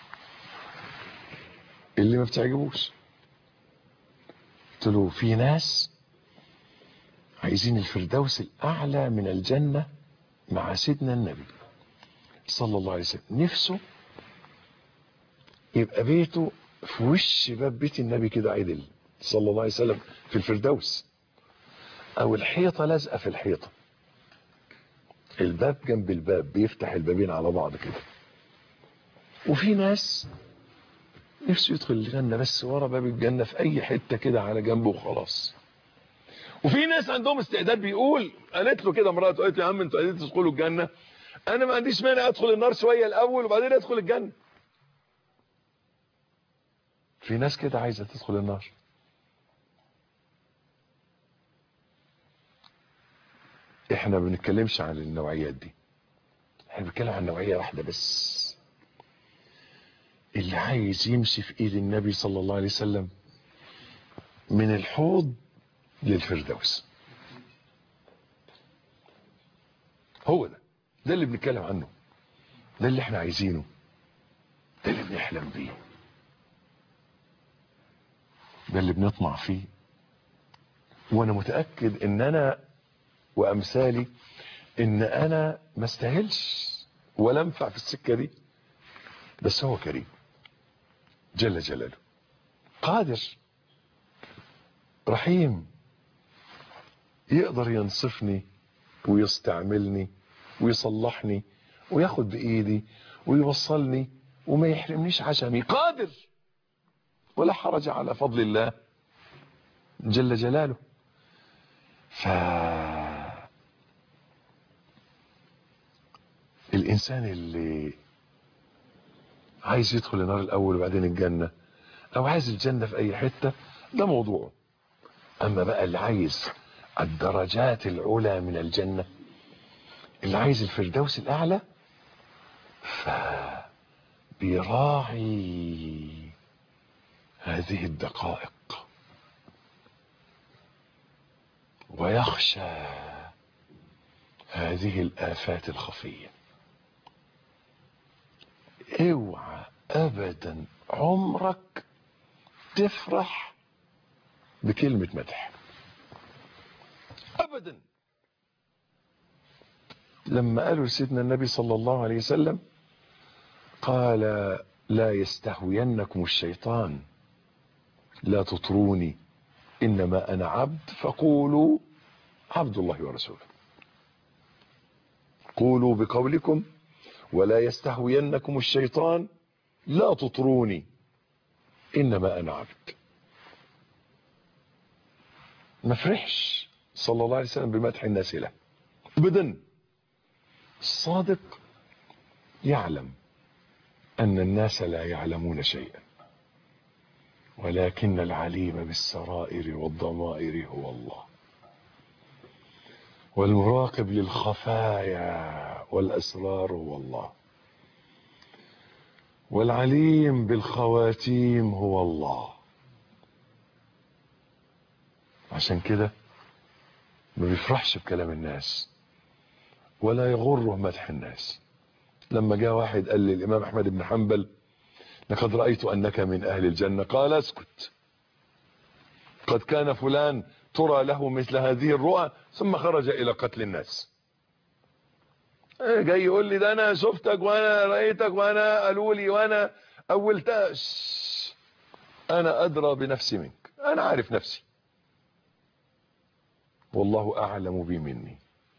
ما بتعجبوش، قلت له في ناس عايزين الفردوس الأعلى من الجنة مع سيدنا النبي صلى الله عليه وسلم، نفسه يبقى بيته في وش باب بيت النبي كده عدل صلى الله عليه وسلم في الفردوس، او الحيطة لازقة في الحيطة، الباب جنب الباب، بيفتح البابين على بعض كده. وفي ناس نفسه يدخل الجنة بس ورا باب الجنة في اي حتة كده على جنبه وخلاص. وفي ناس عندهم استعداد، بيقول قالت له كده مراته، قالت له يا عم انتوا عايزين تدخلوا الجنة، انا ما عنديش مانع ادخل النار شوية الاول وبعدين ادخل الجنة. في ناس كده عايزة تدخل النار. احنا ما بنتكلمش عن النوعيات دي، احنا بنتكلم عن نوعية واحدة بس، اللي عايز يمشي في ايد النبي صلى الله عليه وسلم من الحوض للفردوس. هو ده اللي بنتكلم عنه، ده اللي احنا عايزينه، ده اللي بنحلم بيه، ده اللي بنطمع فيه. وانا متأكد ان انا وامثالي ان انا ما استاهلش ولا انفع في السكة دي، بس هو كريم جل جلاله، قادر رحيم، يقدر ينصفني ويستعملني ويصلحني وياخد بايدي ويوصلني وما يحرمنيش عشمي، قادر ولا حرج على فضل الله جل جلاله. الانسان اللي عايز يدخل النار الاول وبعدين الجنة، او عايز الجنة في اي حتة، ده موضوعه. اما بقى اللي عايز الدرجات العلى من الجنة، اللي عايز الفردوس الاعلى، فبيراعي هذه الدقائق ويخشى هذه الآفات الخفية. اوعى ابدا عمرك تفرح بكلمة مدح ابدا. لما قالوا لسيدنا النبي صلى الله عليه وسلم، قال لا يستهوينكم الشيطان، لا تطروني انما انا عبد فقولوا عبد الله ورسوله. قولوا بقولكم ولا يستهوينكم الشيطان لا تطروني انما انا عبد. ما فرحش صلى الله عليه وسلم بمدح الناس له ابدا. الصادق يعلم ان الناس لا يعلمون شيئا، ولكن العليم بالسرائر والضمائر هو الله، والمراقب للخفايا والاسرار هو الله، والعليم بالخواتيم هو الله. عشان كده ما بيفرحش بكلام الناس ولا يغره مدح الناس. لما جاء واحد قال للإمام أحمد بن حنبل لقد رأيت أنك من أهل الجنة، قال اسكت، قد كان فلان ترى له مثل هذه الرؤى ثم خرج إلى قتل الناس. جاي يقول لي ده أنا شفتك وأنا رأيتك وأنا قالوا لي وأنا أولتها. أنا أدرى بنفسي منك، أنا عارف نفسي والله أعلم بي مني.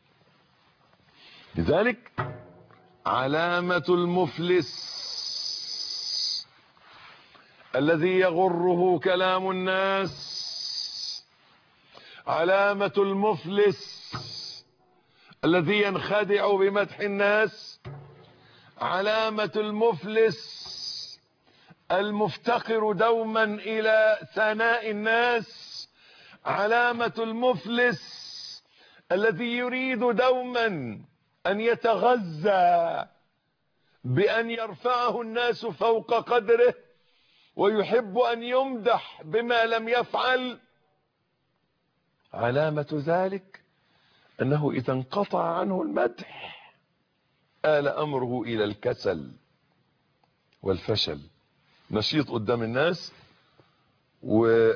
لذلك علامة المفلس الذي يغره كلام الناس، علامة المفلس الذي ينخدع بمدح الناس. علامة المفلس المفتقر دوما إلى ثناء الناس. علامة المفلس الذي يريد دوما أن يتغذى بأن يرفعه الناس فوق قدره، ويحب أن يمدح بما لم يفعل. علامة ذلك أنه إذا انقطع عنه المدح آل أمره إلى الكسل والفشل. نشيط قدام الناس، وحين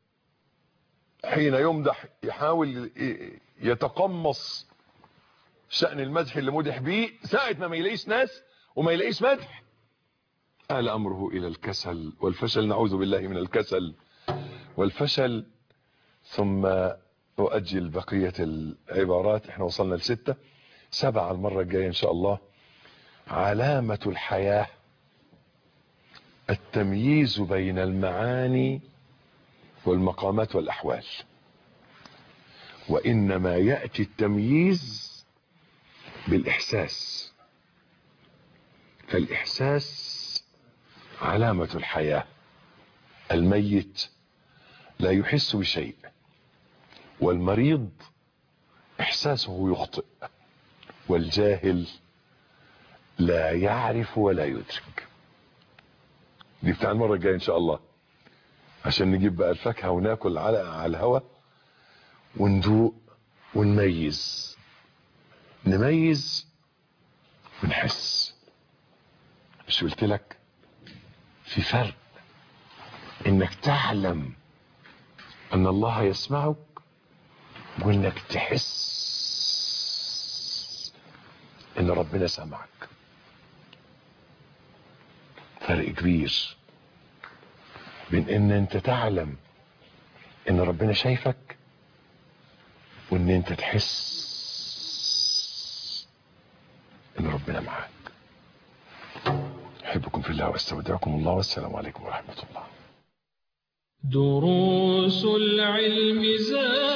يمدح يحاول يتقمص شأن المدح اللي مدح بيه. ساعة ما يلاقيش ناس وما يلاقيش مدح آل أمره إلى الكسل والفشل. نعوذ بالله من الكسل والفشل. ثم أؤجل بقية العبارات، احنا وصلنا ل6، 7 المرة الجاية إن شاء الله. علامة الحياة التمييز بين المعاني والمقامات والأحوال، وإنما يأتي التمييز بالإحساس. فالإحساس علامة الحياة. الميت لا يحس بشيء، والمريض إحساسه يخطئ، والجاهل لا يعرف ولا يدرك. دي بتاع المرة الجاية إن شاء الله، عشان نجيب بقى الفاكهة وناكل على الهوا وندوق ونميز. نميز ونحس. مش قلت لك في فرق انك تعلم ان الله يسمعك وانك تحس ان ربنا سمعك؟ فرق كبير بين ان انت تعلم ان ربنا شايفك وان انت تحس ان ربنا معاك. احبكم في الله واستودعكم الله، والسلام عليكم ورحمة الله. دروس العلم زاد